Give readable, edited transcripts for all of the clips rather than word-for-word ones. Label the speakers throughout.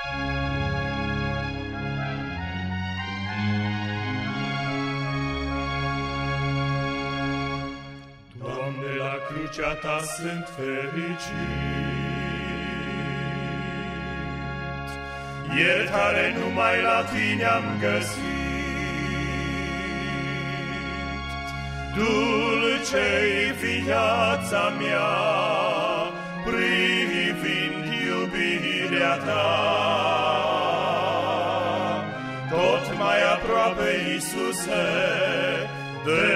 Speaker 1: Doamne, la crucea Ta sunt fericit, iertare numai la Tine am găsit. Dulce-i viața mea, privind iubirea Ta. Tot mai aproape, Iisuse, de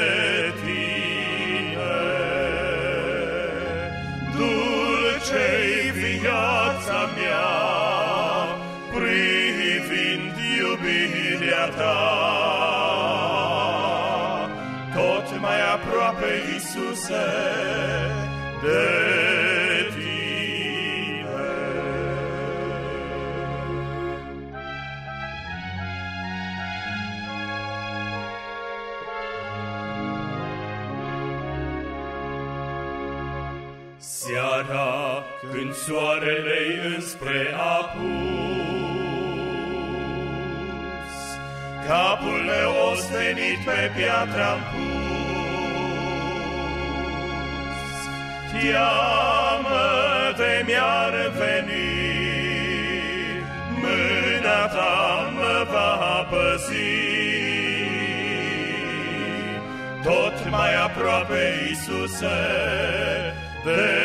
Speaker 1: Tine. Dulce-i viața mea, privind iubirea Ta. Tot mai aproape, Iisuse, de Tine. Seara, când soarele înspre apus, capul neostenit pe piatră-am pus. Teamă-te mi-ar veni, mâna Ta mă va păzi. Tot mai aproape, Iisuse, de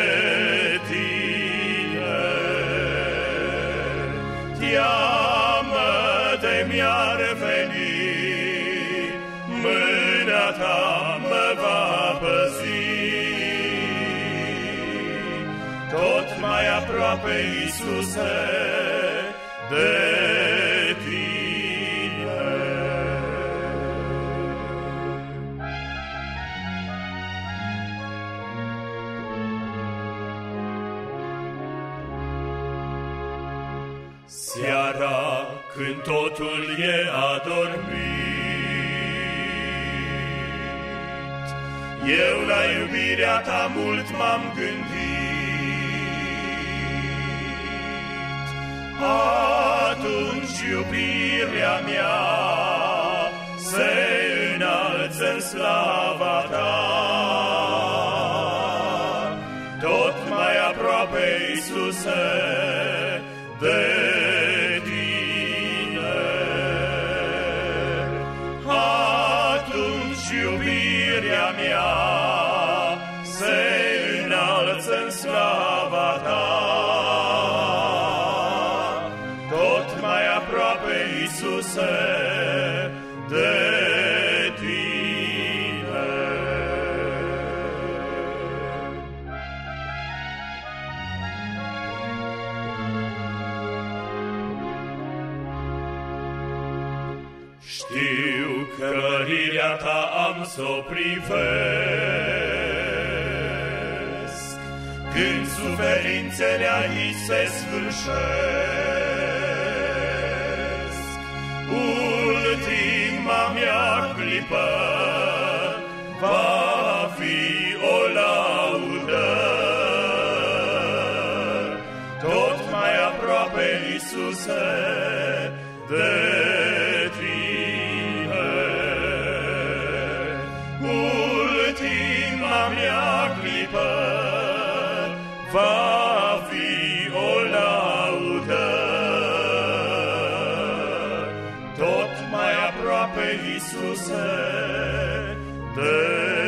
Speaker 1: Tine. Teamă-te mi-ar veni, mâna Ta mă va păzi. Tot mai aproape, Iisuse, de Tine. Seara, când totul e adormit, eu la iubirea Ta mult m-am gândit. Atunci iubirea mea se înalță în slava Ta. Tot mai aproape, Iisuse, de Tine. Atunci iubirea mea se înalță în slava Ta. Tot mai aproape, Iisuse, de Tine. Știu că rărirea Ta am s-o privesc, când suferințele aici se sfârșesc. Ultima mea clipă va fi o laudă. Tot mai aproape, Iisuse, de Tine. Ultima mea clipă va fi o laudă. Tot mai aproape, Iisuse, de